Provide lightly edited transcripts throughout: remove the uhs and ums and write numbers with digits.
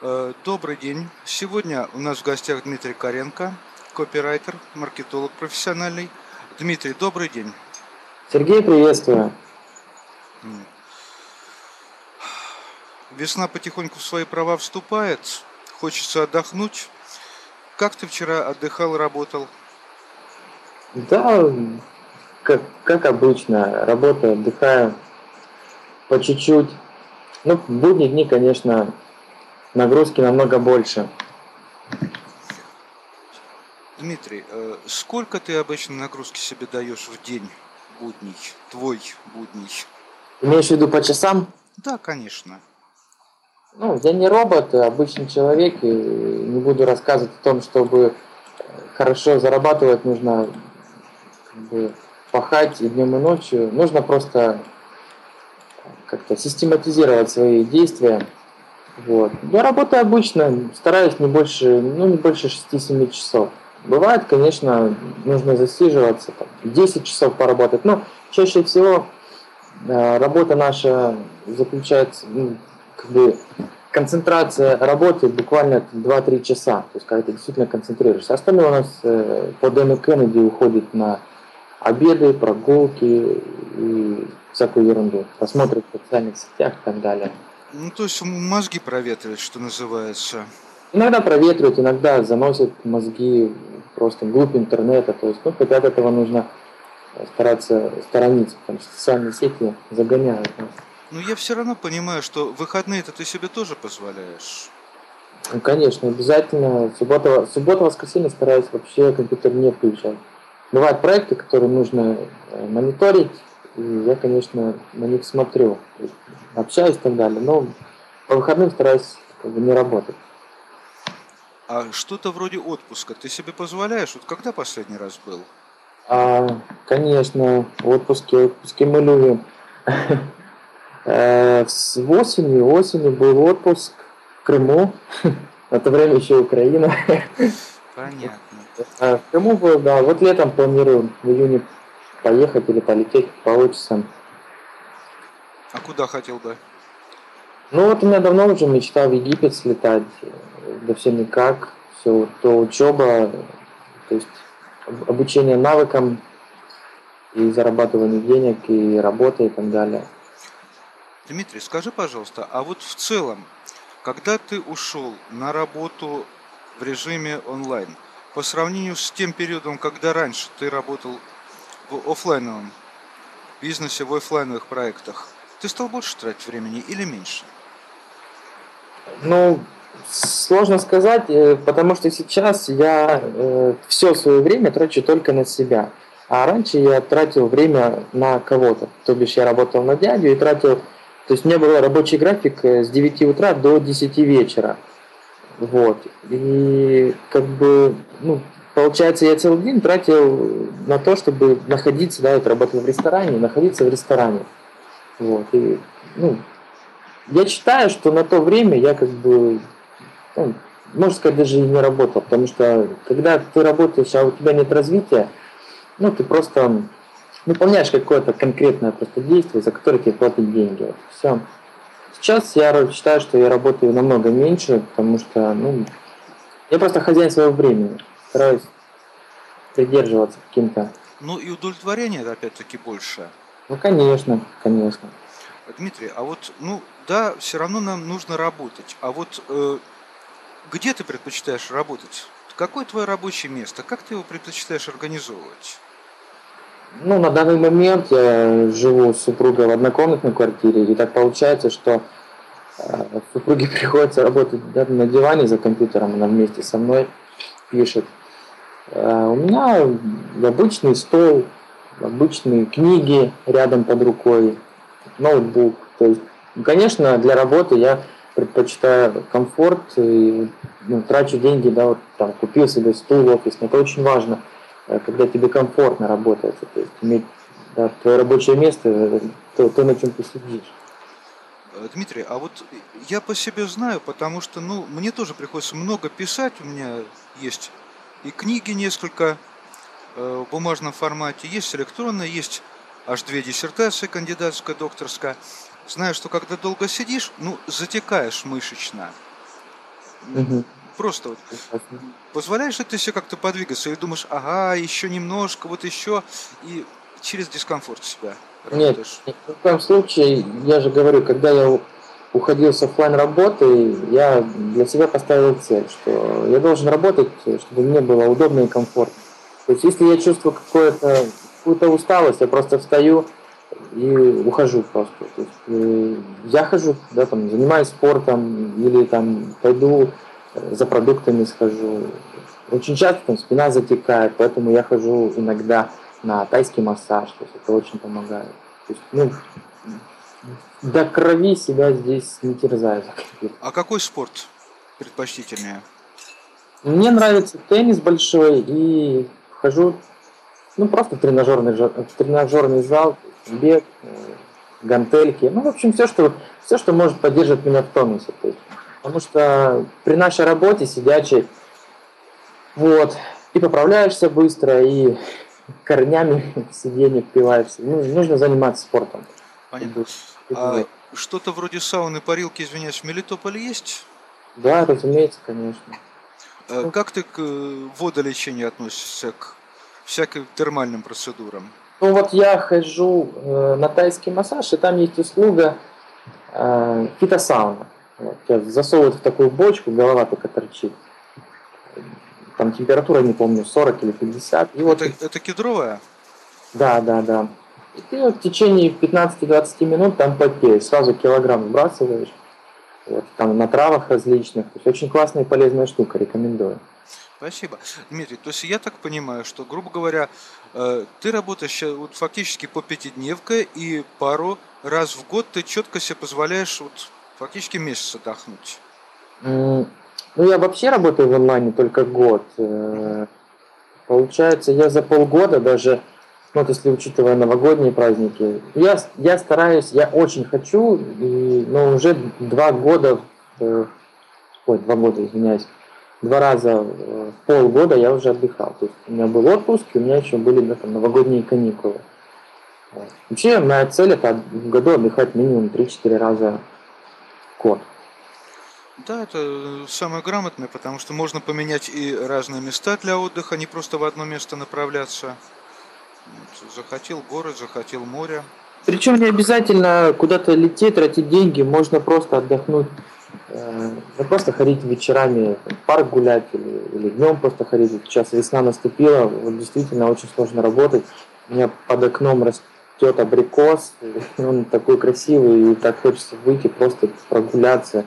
Добрый день. Сегодня у нас в гостях Дмитрий Каренко, копирайтер, маркетолог профессиональный. Дмитрий, добрый день. Сергей, приветствую. Весна потихоньку в свои права вступает. Хочется отдохнуть. Как ты вчера отдыхал, работал? Да, как обычно, работаю, отдыхаю по чуть-чуть. Ну, в будние дни, конечно, нагрузки намного больше. Дмитрий, сколько ты обычно нагрузки себе даешь в день будний, твой будний? Имеешь в виду по часам? Да, конечно. Ну, я не робот, а обычный человек, и не буду рассказывать о том, чтобы хорошо зарабатывать, нужно как бы пахать и днем, и ночью. Нужно просто как-то систематизировать свои действия. Вот. Я работаю обычно, стараюсь не больше 6-7 часов. Бывает, конечно, нужно засиживаться, там, 10 часов поработать, но чаще всего работа наша заключается, как бы концентрация работы буквально 2-3 часа, то есть когда ты действительно концентрируешься. Остальное у нас по Дэну Кеннеди уходит на обеды, прогулки и всякую ерунду, просмотры в социальных сетях и так далее. Ну, то есть мозги проветривать, что называется. Иногда проветривают, иногда заносят мозги просто вглубь интернета. То есть, хотя от этого нужно стараться сторониться, потому что социальные сети загоняют нас. Но я все равно понимаю, что выходные-то ты себе тоже позволяешь. Ну, конечно, обязательно. Суббота, воскресенье стараюсь вообще компьютер не включать. Бывают проекты, которые нужно мониторить, и я, конечно, на них смотрю, общаюсь и так далее, но по выходным стараюсь не работать. А что-то вроде отпуска ты себе позволяешь? Вот когда последний раз был? Конечно, отпуски мы любим. С осенью был отпуск в Крыму. В это время еще Украина. Понятно. В Крыму был, да. Вот летом планирую в июне поехать или полететь, получится. А куда хотел бы? Ну вот у меня давно уже мечта в Египет слетать. Да все никак. Все, то учеба, то есть обучение навыкам и зарабатывание денег, и работа и так далее. Дмитрий, скажи, пожалуйста, а вот в целом, когда ты ушел на работу в режиме онлайн, по сравнению с тем периодом, когда раньше ты работал в офлайновом бизнесе, в офлайновых проектах, ты стал больше тратить времени или меньше? Ну, сложно сказать, потому что сейчас я все свое время трачу только на себя. А раньше я тратил время на кого-то. То бишь я работал на дядю и тратил... То есть у меня был рабочий график с 9 утра до 10 вечера. Вот. И как бы, получается, я целый день тратил на то, чтобы находиться, да, я работал в ресторане, находиться в ресторане. Вот. И, я считаю, что на то время я можно сказать, даже и не работал, потому что когда ты работаешь, а у тебя нет развития, ты просто выполняешь какое-то конкретное просто действие, за которое тебе платят деньги. Вот, все. Сейчас я считаю, что я работаю намного меньше, потому что, я просто хозяин своего времени, стараюсь придерживаться каким-то. Ну и удовлетворение опять-таки больше. Ну, конечно, конечно. Дмитрий, а вот, да, все равно нам нужно работать. А вот где ты предпочитаешь работать? Какое твое рабочее место? Как ты его предпочитаешь организовывать? На данный момент я живу с супругой в однокомнатной квартире, и так получается, что супруге приходится работать на диване за компьютером, она вместе со мной пишет. У меня обычный стол, обычные книги рядом под рукой, ноутбук. То есть, конечно, для работы я предпочитаю комфорт и трачу деньги, да, вот там купил себе стул офисный. Это очень важно, когда тебе комфортно работается, то есть иметь, да, твое рабочее место, то, на чем ты сидишь. Дмитрий, а вот я по себе знаю, потому что, мне тоже приходится много писать. У меня есть и книги несколько в бумажном формате, есть электронные, есть аж 2 диссертации, кандидатская, докторская. Знаю, что когда долго сидишь, затекаешь мышечно. Мгм. Просто вот Согласен. позволяешь ли ты себе как-то подвигаться или думаешь, ага, еще немножко, вот еще, и через дискомфорт себя Нет, работаешь? нет, ни в коем случае, я же говорю, когда я уходил с оффлайн работы, я для себя поставил цель, что я должен работать, чтобы мне было удобно и комфортно. То есть если я чувствую какую-то усталость, я просто встаю и ухожу просто. То есть, я хожу, да, там, занимаюсь спортом или там пойду за продуктами схожу. Очень часто там спина затекает, поэтому я хожу иногда на тайский массаж, то есть это очень помогает. То есть, ну, до крови себя здесь не терзаю за компьютер. А какой спорт предпочтительнее? Мне нравится теннис большой и хожу, ну, просто в тренажерный зал, бег, гантельки, ну, в общем, все, что может поддерживать меня в тонусе. То есть, потому что при нашей работе сидячей, вот, и поправляешься быстро, и корнями в сиденье впиваешься. Ну, нужно заниматься спортом, Понятно. чтобы А поддержать. что-то вроде сауны, парилки, извиняюсь, в Мелитополе есть? Да, разумеется, конечно. Ну, Как ты к водолечению относишься, к всяким термальным процедурам? ну, вот я хожу на тайский массаж, и там есть услуга фитосауна. Вот, тебя засовывают в такую бочку, голова только торчит. Там температура, не помню, 40 или 50. И вот Это кедровая? да, да, да. И ты вот в течение 15-20 минут там потеешь, сразу килограмм сбрасываешь. Вот, там на травах различных. То есть очень классная и полезная штука, рекомендую. Спасибо. Дмитрий, то есть я так понимаю, что, грубо говоря, ты работаешь вот фактически по пятидневке, и пару раз в год ты четко себе позволяешь вот фактически месяц отдохнуть. Ну, я вообще работаю в онлайне только год. Мгм. Получается, я за полгода даже, ну, вот если учитывая новогодние праздники, я стараюсь, я очень хочу, но уже 2 года, ой, 2 года, извиняюсь, 2 раза в полгода я уже отдыхал. То есть у меня был отпуск, и у меня еще были, да, там, новогодние каникулы. Вот. Вообще, моя цель это в году отдыхать минимум 3-4 раза в год. Да, это самое грамотное, потому что можно поменять и разные места для отдыха, не просто в одно место направляться. Вот, захотел город, захотел море. Причем не обязательно куда-то лететь, тратить деньги, можно просто отдохнуть, ну, просто ходить вечерами в парк гулять или днем просто ходить. Вот сейчас весна наступила, вот действительно очень сложно работать. У меня под окном растет абрикос, и он такой красивый, и так хочется выйти, просто прогуляться,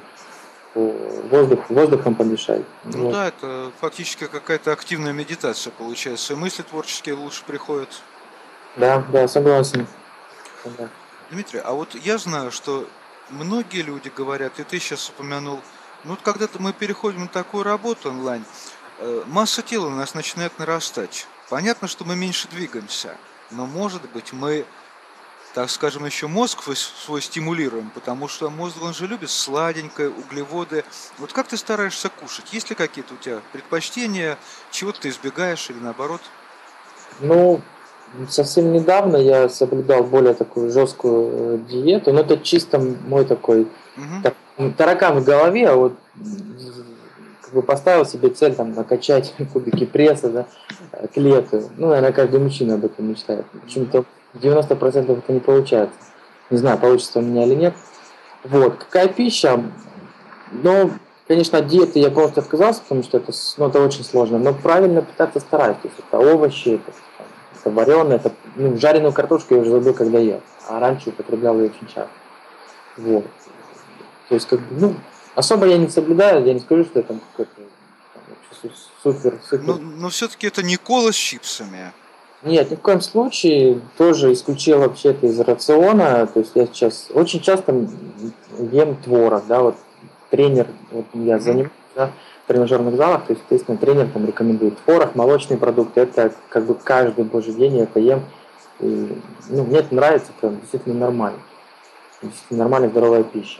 воздухом подышать. Ну Вот. да, это фактически какая-то активная медитация получается. И мысли творческие лучше приходят. Да, да, согласен. Да. Дмитрий, а вот я знаю, что многие люди говорят, и ты сейчас упомянул, ну вот когда-то мы переходим на такую работу онлайн, масса тела у нас начинает нарастать. Понятно, что мы меньше двигаемся, но может быть мы, так скажем, еще мозг свой стимулируем, потому что мозг, он же любит сладенькое, углеводы. Вот как ты стараешься кушать? Есть ли какие-то у тебя предпочтения, чего ты избегаешь или наоборот? Ну, совсем недавно я соблюдал более такую жесткую диету, но это чисто мой такой Угу. так, таракан в голове, а вот как бы поставил себе цель там накачать кубики пресса, да, к лету. Ну, наверное, каждый мужчина об этом мечтает. Угу. Почему-то 90% это не получается. Не знаю, получится у меня или нет. Вот, какая пища? Ну, конечно, от диеты я полностью отказался, потому что ну, это очень сложно. Но правильно питаться стараюсь. То есть это овощи, это вареное, это, ну, жареную картошку я уже забыл, когда ел. А раньше употреблял ее очень часто. Вот. То есть, как бы, ну, особо я не соблюдаю, я не скажу, что я там какой-то там, вообще супер. Но все-таки это не кола с чипсами. Нет, ни в коем случае. Тоже исключил вообще это из рациона. То есть я сейчас очень часто ем творог, да, вот тренер, вот я Угу. занимаюсь, да, в тренажерных залах, то есть, естественно, тренер там рекомендует творог, молочные продукты, это как бы каждый божий день я это ем. И, ну, мне это нравится, это действительно нормально. Действительно нормальная здоровая пища.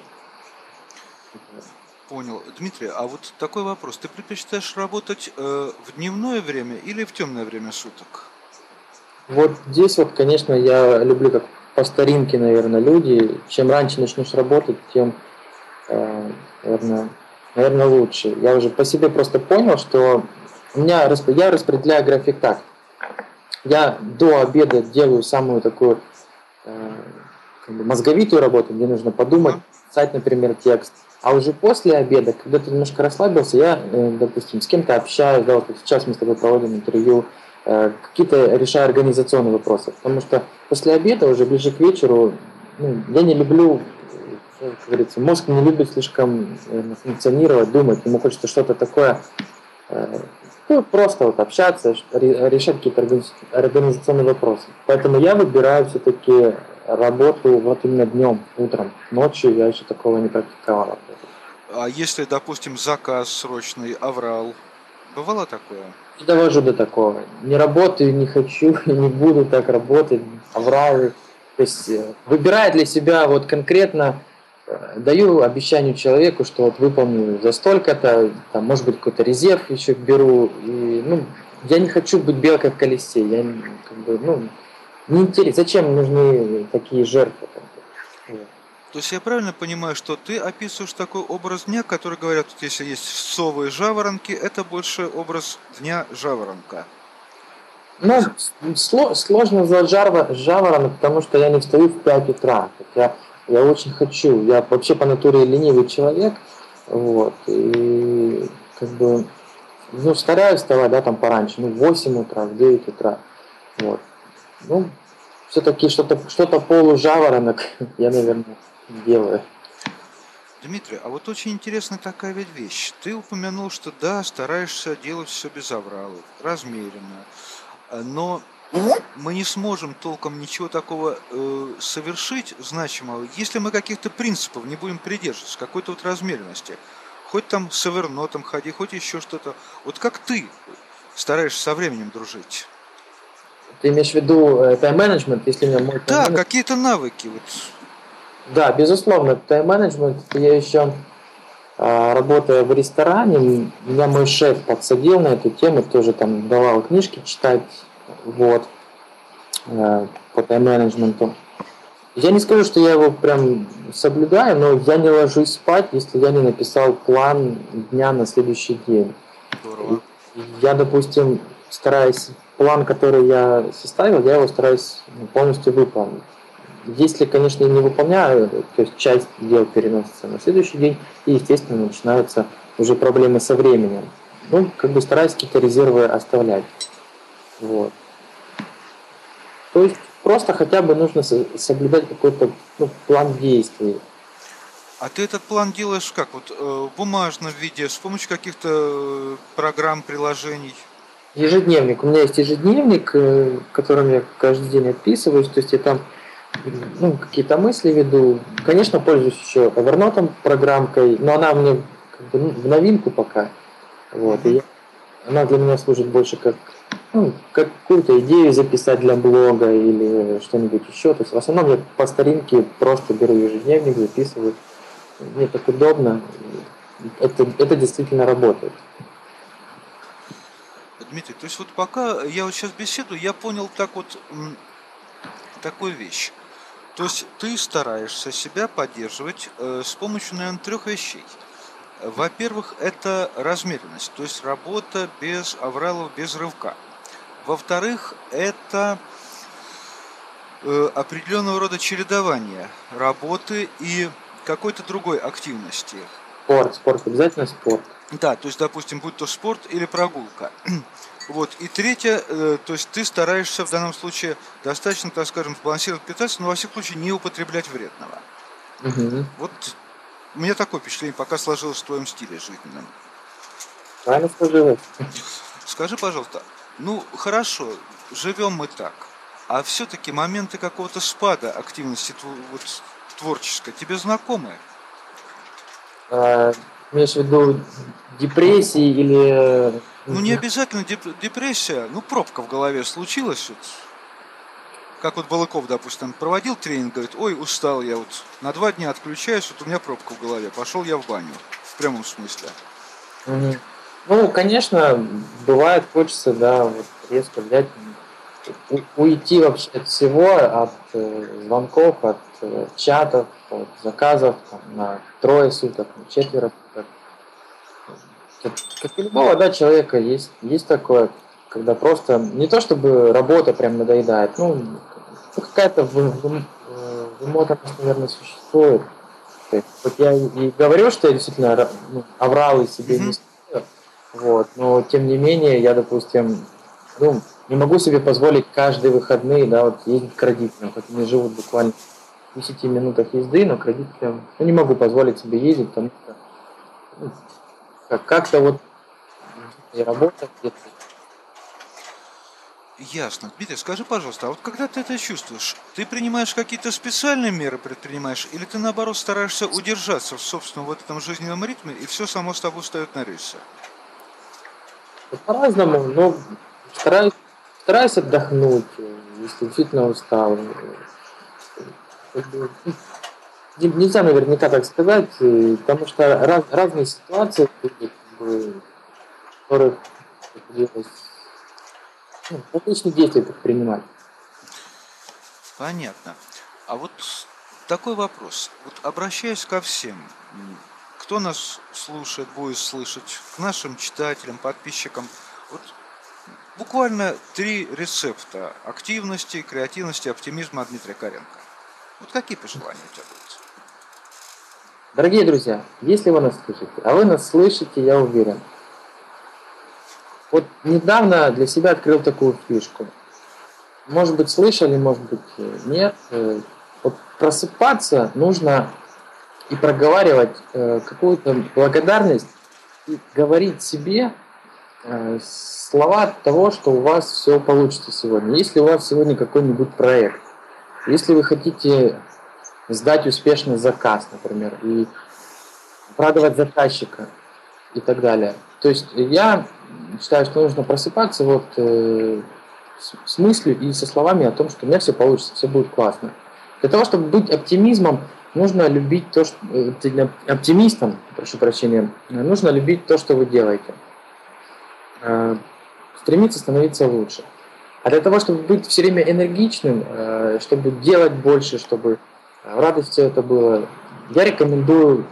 Понял. Дмитрий, а вот такой вопрос. Ты предпочитаешь работать в дневное время или в темное время суток? Вот здесь вот, конечно, я люблю как по старинке, наверное, люди. Чем раньше начнешь работать, тем, наверное, наверное, лучше. Я уже по себе просто понял, что я распределяю график так. Я до обеда делаю самую такую э, как бы мозговитую работу, где нужно подумать, Ага. писать, например, текст. А уже после обеда, когда ты немножко расслабился, я, допустим, с кем-то общаюсь, да, вот как сейчас мы с тобой проводим интервью, какие-то решаю организационные вопросы. Потому что после обеда, уже ближе к вечеру, ну, я не люблю, как говорится, мозг не любит слишком функционировать, думать. Ему хочется что-то такое, э, ну, просто вот общаться, решать какие-то организационные вопросы. Поэтому я выбираю все-таки работу вот именно днем, утром. Ночью я еще такого не практиковал. А если, допустим, заказ срочный, аврал, бывало такое? Не довожу до такого. Не работаю, не хочу, и не буду так работать, авралы. То есть выбирая для себя вот конкретно, даю обещанию человеку, что вот выполню за столько-то, там, может быть, какой-то резерв еще беру. И, ну, я не хочу быть белкой в колесе. Я как бы, ну, не интересно. Зачем нужны такие жертвы? Вот. То есть я правильно понимаю, что ты описываешь такой образ дня, который говорят, вот если есть совы и жаворонки, это больше образ дня жаворонка. Ну, сложно назвать жаворонок, потому что я не встаю в 5 утра. Хотя я очень хочу. Я вообще по натуре ленивый человек. Вот. И как бы, ну, стараюсь вставать, да, там пораньше, ну, в 8 утра, в 9 утра. Вот. Ну, все-таки что-то полужаворонок я, наверное, делаю. Дмитрий, а вот очень интересная такая ведь вещь. Ты упомянул, что да, стараешься делать все без авралов, размеренно. Но мы не сможем толком ничего такого совершить значимого, если мы каких-то принципов не будем придерживаться, какой-то вот размеренности. Хоть там с эвернотом ходи, хоть еще что-то. Вот как ты стараешься со временем дружить? Ты имеешь в виду тайм-менеджмент, если у меня мой Да, тайм-менеджмент? какие-то навыки. Вот. Да, безусловно, тайм-менеджмент. Я еще работая в ресторане, меня мой шеф подсадил на эту тему, тоже там давал книжки читать, вот, по тайм-менеджменту. Я не скажу, что я его прям соблюдаю, но я не ложусь спать, если я не написал план дня на следующий день. Здорово. Я, допустим, стараюсь, план, который я составил, я его стараюсь полностью выполнить. Если, конечно, я не выполняю, то есть часть дел переносится на следующий день, и, естественно, начинаются уже проблемы со временем. Ну, как бы стараюсь какие-то резервы оставлять. Вот. То есть просто хотя бы нужно соблюдать какой-то, ну, план действий. А ты этот план делаешь как? Вот в бумажном виде, с помощью каких-то программ, приложений? Ежедневник. У меня есть ежедневник, которым я каждый день отписываюсь. То есть я там, ну, какие-то мысли веду. Конечно, пользуюсь еще Evernote программкой, но она мне как бы, ну, в новинку пока. Вот. Мгм. Она для меня служит больше как, ну, как какую-то идею записать для блога или что-нибудь еще. То есть в основном я по старинке просто беру ежедневник, записываю. Мне так удобно. Это действительно работает. Дмитрий, то есть вот пока я вот сейчас беседую, я понял так вот такую вещь. То есть ты стараешься себя поддерживать с помощью, наверное, трех вещей. Во-первых, это размеренность, то есть работа без авралов, без рывка. Во-вторых, это определенного рода чередование работы и какой-то другой активности. Спорт, обязательно спорт. Да, то есть, допустим, будь то спорт или прогулка. Вот. И третье, то есть ты стараешься в данном случае достаточно, так скажем, сбалансированно питаться, но во всяком случае не употреблять вредного. Угу. Вот у меня такое впечатление пока сложилось в твоем стиле жизненном. Правильно сложилось. Скажи, пожалуйста, ну хорошо, живем мы так, а все-таки моменты какого-то спада активности вот, творческой тебе знакомы? Имеешь в виду депрессии или... Ну не обязательно депрессия, ну пробка в голове случилась. Вот. Как вот Балыков, допустим, проводил тренинг, говорит, ой, устал я, вот на 2 дня отключаюсь, вот у меня пробка в голове, пошел я в баню, в прямом смысле. Мгм. Ну, конечно, бывает, хочется, да, вот резко взять, уйти вообще от всего, от звонков, от чатов, от заказов там, на 3 суток, на 4 суток. Как у любого, да, человека есть такое, когда просто не то чтобы работа прям надоедает, какая-то вымотанность, наверное, существует. То есть, вот я и говорю, что я действительно оврал и себе не Мгм. стою, вот, но тем не менее я, допустим, не могу себе позволить каждые выходные, да, вот ездить к родителям, хоть они живут буквально в 10 минутах езды, но к родителям, не могу позволить себе ездить, потому что ну, как-то вот и работа где-то. Ясно. Дмитрий, скажи, пожалуйста, а вот когда ты это чувствуешь, ты принимаешь какие-то специальные меры, предпринимаешь, или ты наоборот стараешься удержаться в собственном вот этом жизненном ритме, и все само с тобой встает на рельсы? По-разному, но стараюсь, стараюсь отдохнуть, если действительно устал. Как бы, нельзя наверняка так сказать, потому что разные ситуации были, как бы, в которых приходилось различные действия предпринимать. Понятно. А вот такой вопрос. Вот обращаясь ко всем, кто нас слушает, будет слышать, к нашим читателям, подписчикам, вот буквально 3 рецепта активности, креативности, оптимизма от Дмитрия Каренко. Вот какие пожелания у тебя будут? Дорогие друзья, если вы нас слышите, а вы нас слышите, я уверен. Вот недавно для себя открыл такую фишку. Может быть, слышали, может быть, нет. Вот просыпаться нужно и проговаривать какую-то благодарность и говорить себе слова того, что у вас все получится сегодня. Если у вас сегодня какой-нибудь проект, если вы хотите сдать успешный заказ, например, и радовать заказчика и так далее. То есть я считаю, что нужно просыпаться вот с мыслью и со словами о том, что у меня все получится, все будет классно. Для того, чтобы быть оптимизмом, нужно любить то, что оптимистом, прошу прощения, нужно любить то, что вы делаете. Стремиться становиться лучше. А для того, чтобы быть все время энергичным, чтобы делать больше, чтобы в радость все это было, я рекомендую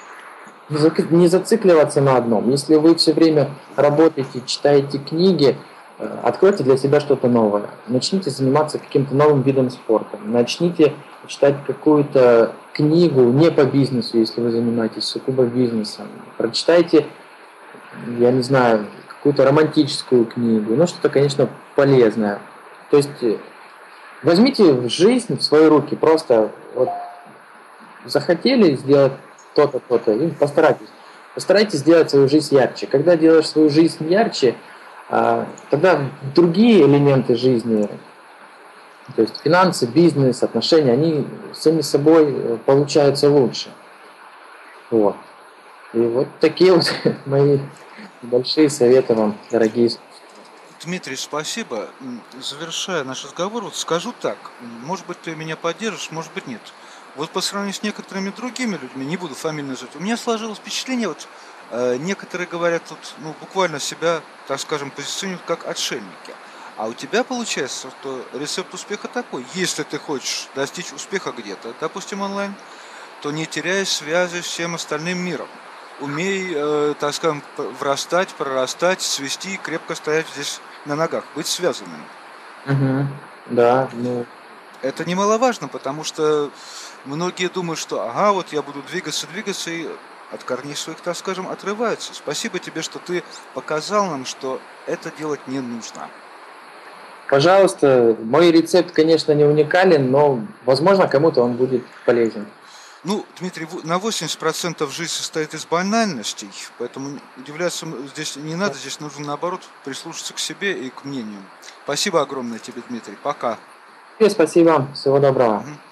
не зацикливаться на одном. Если вы все время работаете, читаете книги, откройте для себя что-то новое. Начните заниматься каким-то новым видом спорта. Начните читать какую-то книгу не по бизнесу, если вы занимаетесь сугубо бизнесом. Прочитайте, я не знаю, какую-то романтическую книгу. Что-то, конечно, полезное. То есть возьмите жизнь в свои руки. Просто вот захотели сделать то-то, то-то, и постарайтесь. Постарайтесь сделать свою жизнь ярче. Когда делаешь свою жизнь ярче, тогда другие элементы жизни, то есть финансы, бизнес, отношения, они сами собой получаются лучше. Вот. И вот такие вот мои большие советы вам, дорогие. Дмитрий, спасибо. Завершая наш разговор, вот скажу так. Может быть, ты меня поддержишь, может быть, нет. Вот по сравнению с некоторыми другими людьми, не буду фамилии называть, у меня сложилось впечатление, вот некоторые говорят, тут, буквально себя, так скажем, позиционируют как отшельники. А у тебя получается, что рецепт успеха такой. Если ты хочешь достичь успеха где-то, допустим, онлайн, то не теряй связи с всем остальным миром. Умей, так скажем, врастать, прорастать, свести, крепко стоять здесь на ногах, быть связанным. Угу. Да, Это немаловажно, потому что многие думают, что ага, вот я буду двигаться, и от корней своих, так скажем, отрываются. Спасибо тебе, что ты показал нам, что это делать не нужно. пожалуйста, мой рецепт, конечно, не уникален, но, возможно, кому-то он будет полезен. Дмитрий, на 80% жизнь состоит из банальностей, поэтому удивляться здесь не надо, здесь нужно, наоборот, прислушаться к себе и к мнению. Спасибо огромное тебе, Дмитрий. Пока. Спасибо, всего доброго.